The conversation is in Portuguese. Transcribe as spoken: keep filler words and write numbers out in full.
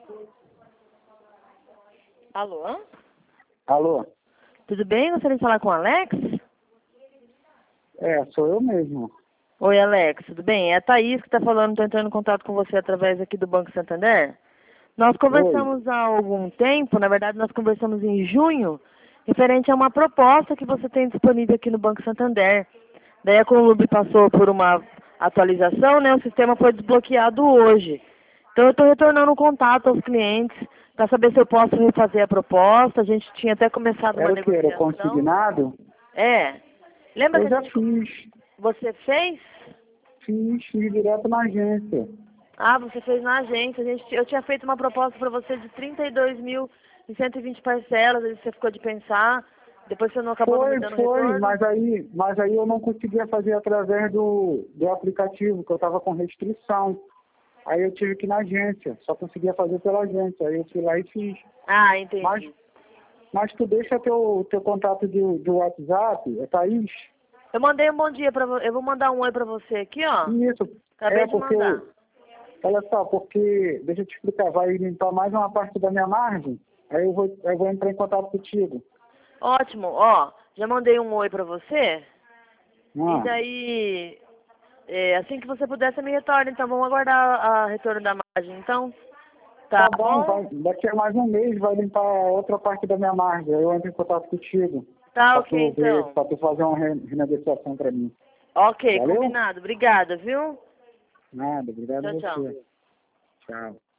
Alô? Alô? Tudo bem? Gostaria de falar com o Alex? É, sou eu mesmo. Oi, Alex, tudo bem? É a Thaís que está falando, estou entrando em contato com você através aqui do Banco Santander. Nós conversamos há algum tempo, na verdade nós conversamos em junho, referente a uma proposta que você tem disponível aqui no Banco Santander. Daí a Conlub passou por uma atualização, né? O sistema foi desbloqueado hoje. Então eu estou retornando o contato aos clientes para saber se eu posso refazer a proposta. A gente tinha até começado uma Era o que? Era negociação. consignado? É. Lembra Eu que a já gente... fiz. Você fez? Fiz, fiz direto na agência. Ah, você fez na agência. A gente, eu tinha feito uma proposta para você de trinta e dois mil e cento e vinte parcelas, aí você ficou de pensar, depois você não acabou não me Foi, dando foi, retorno. mas aí, mas aí eu não conseguia fazer através do, do aplicativo, que eu estava com restrição. Aí eu tive que ir na agência, só conseguia fazer pela agência. Aí eu fui lá e fiz. Ah, entendi. Mas, mas tu deixa teu, teu contato de, de WhatsApp, é Thaís? Eu mandei um bom dia para você. Eu vou mandar um oi para você aqui, ó. Isso. Acabei É de porque, mandar. olha só, porque, deixa eu te explicar, vai limpar mais uma parte da minha margem, aí eu vou, eu vou entrar em contato contigo. Ótimo, ó. Já mandei um oi para você. Ah, E daí, é, assim que você puder, você me retorna. Então vamos aguardar a retorno da margem, então. Tá, tá bom, bom? vai, daqui a mais um mês vai limpar outra parte da minha margem, aí eu entro em contato contigo. Tá, Pra ok, tu ver, então. pra tu fazer uma re- renegociação pra mim. Ok, Valeu? combinado. Obrigada, viu? Nada, obrigado a Tchau, tchau. você. Tchau.